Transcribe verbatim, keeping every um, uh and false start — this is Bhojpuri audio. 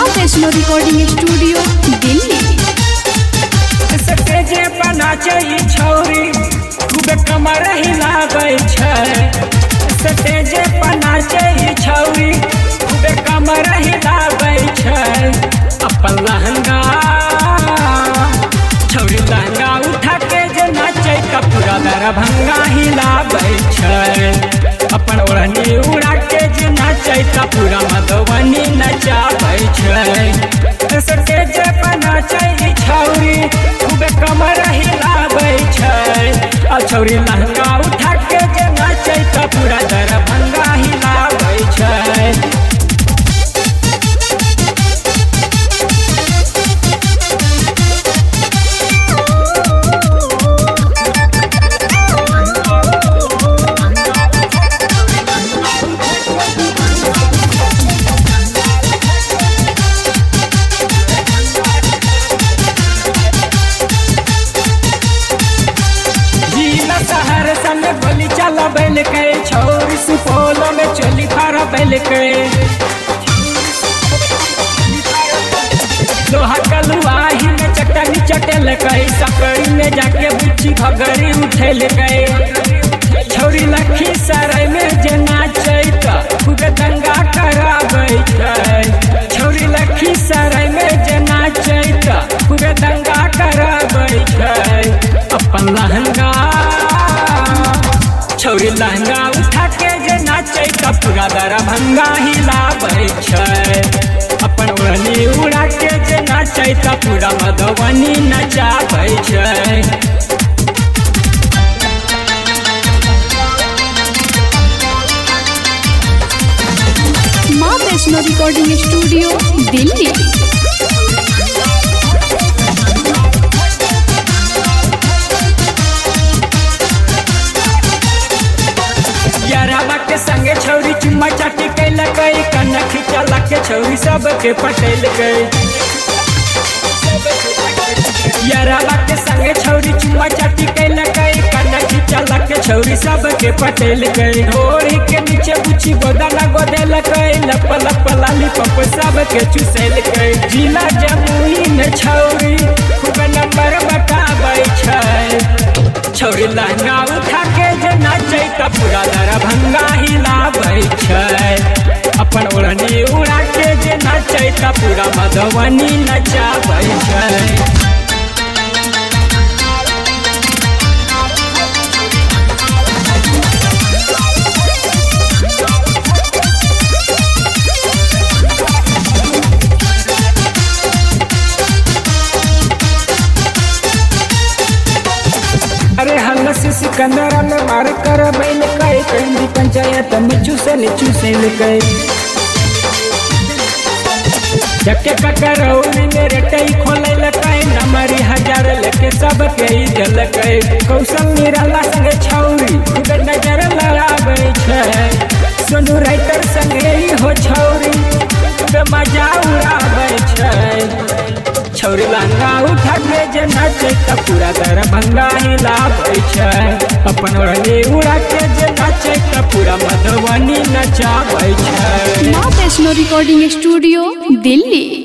Vaishno recording studio Delhi. स्टेजे पर नाचे ई छौरी खूबे कमर हिलाबै छै। स्टेजे पर नाचे ई छौरी खूबे कमर हिलाबै छै। अपन लहंगा छौरी लहंगा उठा के जे नाचे त पूरा दरभंगा हिलाबै छै। अपन ओढ़नी उड़ा के जे नाचे त पूरा मधुबनी नचाबै छै। स्टेज पर नाचे ई छौरी खूबे कमर हिलाबै छै। आ छौरी लहंगा उठा के जे नाचे त पूरा दरभंगा हिलाबै छै। गोली चला बैल के छौरी सुपौल में चोली फारा बैल के। लोहा कलुआही में चटनी चटेल के। सकरी में जाके बुच्ची घगरी उठेल के। छौरी लखीसराय में जे नाचे त खूबे दंगा कराबै छै। छौरी लखीसराय में जे नाचे त खूबे दंगा कराबै छै। अपन लहंगा छौरी लहंगा उठा के जे नाचे त पूरा दरभंगा हिलाबै छै। अपन ओढ़नी उड़ा के जे नाचे त पूरा मधुबनी नचाबै छै। माँ वैष्णो रिकॉर्डिंग स्टूडियो दिल्ली। याराबा के संगे छौरी चुम्मा चाटी कैल गई। कन्ना खिंचला के छौरी सबके पटेल गई। याराबा के संगे छौरी चुम्मा चाटी कैल गई। कन्ना खिंचला के छौरी सबके पटेल गई। ढोरी के नीचे बुची गोदाना गोदेल गई। लप लप लाली पप सबके चुसेल गई। जिला जमुई में छौरी खूब नंबर बताबै छै। छौरी लहंगा उठा के जे नाचे त पूरा दरभंगा हिलाबै छै। अपन ओढ़नी उड़ा के जे नाचे त पूरा मधुबनी नचाबै छै। अरे हलस सिकंदर में मार कर बैल कई कंदी पंचायत में चूसल चूसल गए। जके ककरौली मेरे टई खोले लकई। नमरी हजार लेके सबके ही जल गए। कौशल निराला संगे छौरी खूब नजर लड़ाबै छै। सोनू राइटर संगे ही हो छौरी खूब मजा उड़ाबै छै। छौरी लहंगा उठा के जे नाचे त पूरा दरभंगा हिलाबै छै। अपन ओढ़नी उड़ा के जे नाचे त पूरा मधुबनी नचाबै छै। माँ वैष्णो रिकॉर्डिंग स्टूडियो दिल्ली।